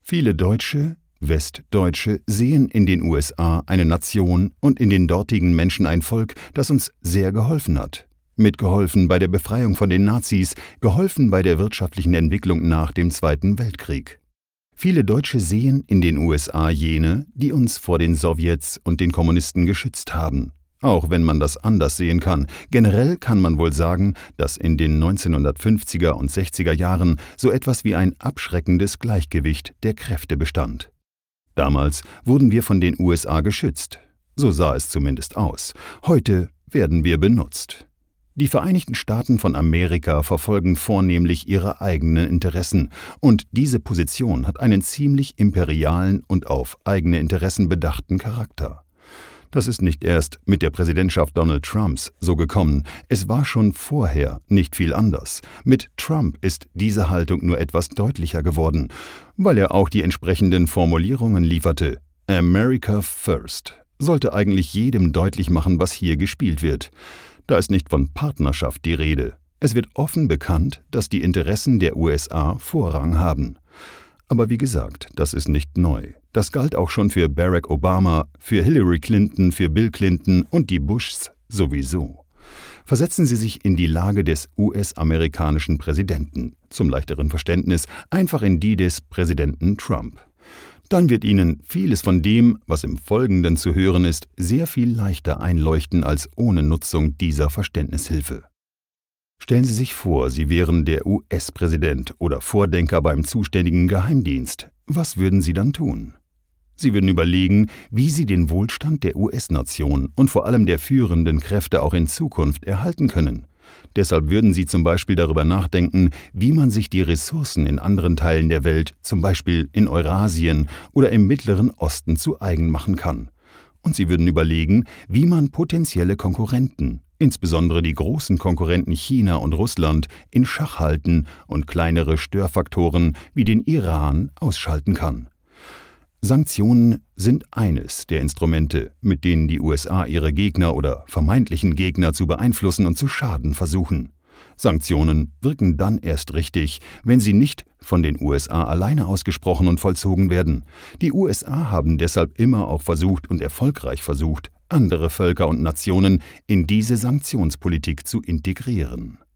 Viele Deutsche, Westdeutsche sehen in den USA eine Nation und in den dortigen Menschen ein Volk, das uns sehr geholfen hat. Mitgeholfen bei der Befreiung von den Nazis, geholfen bei der wirtschaftlichen Entwicklung nach dem Zweiten Weltkrieg. Viele Deutsche sehen in den USA jene, die uns vor den Sowjets und den Kommunisten geschützt haben. Auch wenn man das anders sehen kann, generell kann man wohl sagen, dass in den 1950er und 60er Jahren so etwas wie ein abschreckendes Gleichgewicht der Kräfte bestand. Damals wurden wir von den USA geschützt. So sah es zumindest aus. Heute werden wir benutzt. Die Vereinigten Staaten von Amerika verfolgen vornehmlich ihre eigenen Interessen, und diese Position hat einen ziemlich imperialen und auf eigene Interessen bedachten Charakter. Das ist nicht erst mit der Präsidentschaft Donald Trumps so gekommen, es war schon vorher nicht viel anders. Mit Trump ist diese Haltung nur etwas deutlicher geworden, weil er auch die entsprechenden Formulierungen lieferte. America First sollte eigentlich jedem deutlich machen, was hier gespielt wird. Da ist nicht von Partnerschaft die Rede. Es wird offen bekannt, dass die Interessen der USA Vorrang haben. Aber wie gesagt, das ist nicht neu. Das galt auch schon für Barack Obama, für Hillary Clinton, für Bill Clinton und die Bushs sowieso. Versetzen Sie sich in die Lage des US-amerikanischen Präsidenten, zum leichteren Verständnis einfach in die des Präsidenten Trump. Dann wird Ihnen vieles von dem, was im Folgenden zu hören ist, sehr viel leichter einleuchten als ohne Nutzung dieser Verständnishilfe. Stellen Sie sich vor, Sie wären der US-Präsident oder Vordenker beim zuständigen Geheimdienst. Was würden Sie dann tun? Sie würden überlegen, wie Sie den Wohlstand der US-Nation und vor allem der führenden Kräfte auch in Zukunft erhalten können. Deshalb würden Sie zum Beispiel darüber nachdenken, wie man sich die Ressourcen in anderen Teilen der Welt, zum Beispiel in Eurasien oder im Mittleren Osten, zu eigen machen kann. Und Sie würden überlegen, wie man potenzielle Konkurrenten, insbesondere die großen Konkurrenten China und Russland, in Schach halten und kleinere Störfaktoren wie den Iran ausschalten kann. Sanktionen sind eines der Instrumente, mit denen die USA ihre Gegner oder vermeintlichen Gegner zu beeinflussen und zu schaden versuchen. Sanktionen wirken dann erst richtig, wenn sie nicht von den USA alleine ausgesprochen und vollzogen werden. Die USA haben deshalb immer auch versucht und erfolgreich versucht, andere Völker und Nationen in diese Sanktionspolitik zu integrieren.